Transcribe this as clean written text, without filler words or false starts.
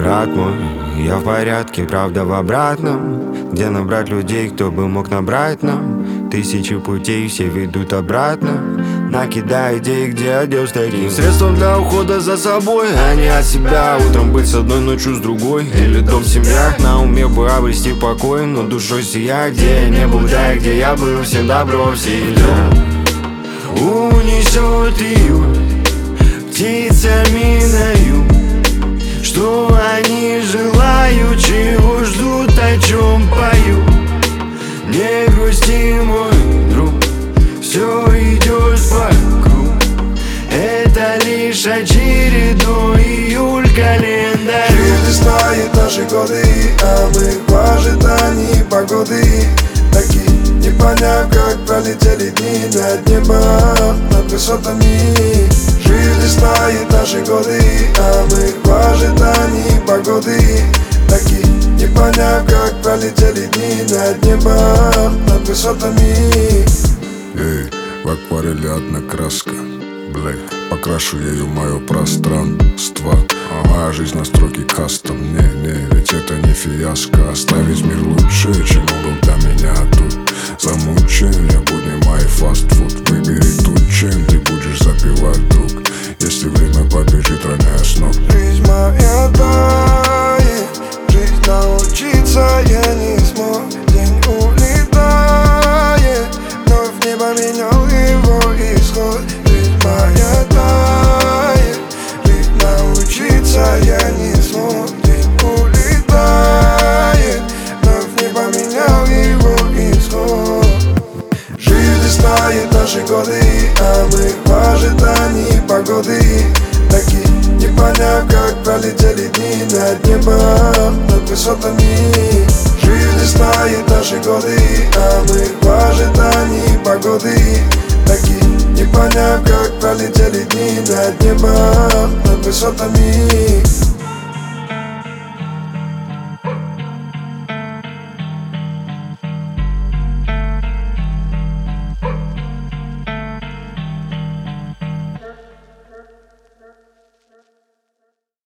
брат мой, я в порядке, правда в обратном. Где набрать людей, кто бы мог набрать нам? Тысячи путей, все ведут обратно. Накидай идей, где одел старик. Средством для ухода за собой, а не от себя. Утром быть с одной, ночью с другой. Или дом, семья, на уме бы обрести покой. Но душой сия, где я не был, да и где я был. Всем добро, всегда унесет июль птицами на юг. Что они желают, чего ждут, о чем поют. Не грусти, мой друг, все идет по кругу. Это лишь очередной июль календаря. Жизнь знает наши годы, а мы в ожидании погоды. Такие, не поняв, как пролетели дни над небом, над высотами. Жизнь знает наши годы, а мы в ожидании погоды. Такие, не поняв, как пролетели дни над небом, над высотами. В акварели одна краска, блэ, покрашу ею мое пространство. А моя жизнь на строке кастом. Не, ведь это не фиаско. Оставить мир лучше, чем он был для меня тут. Замучен, я будни мои фастфуд. Выбери ту, чем ты будешь запивать, друг. Если время побежит, роняя с ног. Жизнь моя тает, жизнь научиться я не смог. День улетает, но в небо менял его исход. Жизнь моя тает, жизнь научиться я не смог. День улетает, но в небо менял его исход. Жизнь знает наши годы, а мы в ожидании погоды. Такие, не поняв, как пролетели дни над небом, над высотами. Жизнь знает наши годы, а мы в ожидании погоды. Такие, не поняв, как пролетели дни над небом, над высотами.